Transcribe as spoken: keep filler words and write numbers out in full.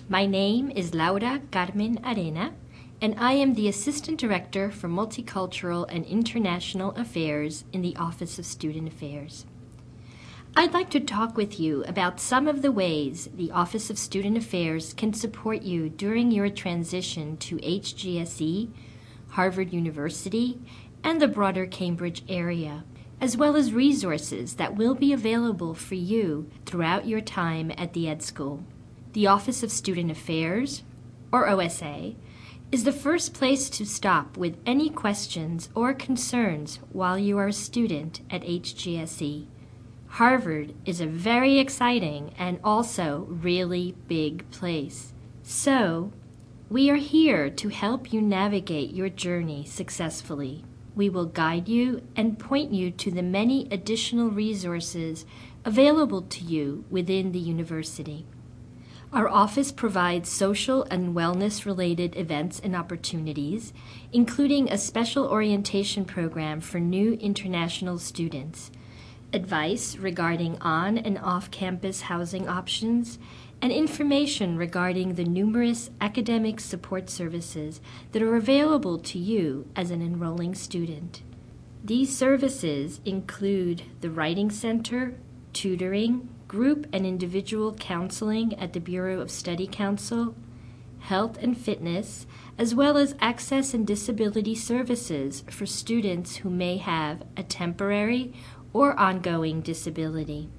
My name is Laura Carmen Arena, and I am the Assistant Director for Multicultural and International Affairs in the Office of Student Affairs. I'd like to talk with you about some of the ways the Office of Student Affairs can support you during your transition to H G S E, Harvard University, and the broader Cambridge area, as well as resources that will be available for you throughout your time at the Ed School. The Office of Student Affairs, or O S A, is the first place to stop with any questions or concerns while you are a student at H G S E. Harvard is a very exciting and also really big place. So, we are here to help you navigate your journey successfully. We will guide you and point you to the many additional resources available to you within the university. Our office provides social and wellness-related events and opportunities, including a special orientation program for new international students, advice regarding on- and off-campus housing options, and information regarding the numerous academic support services that are available to you as an enrolling student. These services include the Writing Center, tutoring, group and individual counseling at the Bureau of Study Council, health and fitness, as well as access and disability services for students who may have a temporary or ongoing disability.